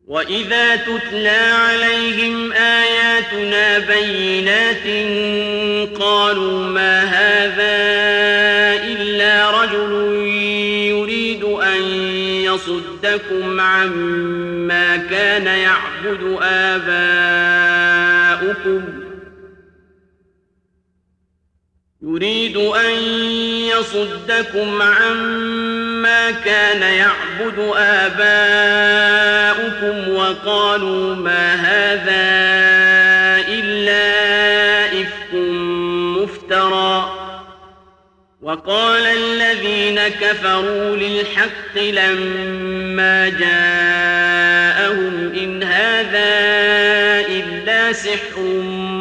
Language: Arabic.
وإذا تتلى عليهم آياتنا بينات قالوا ما هذا إلا رجل يريد أن يصدكم عما كان يعبد آباؤكم وقالوا ما هذا إلا إفك مفترى وقال الذين كفروا للحق لما جاءهم إن هذا إلا سحر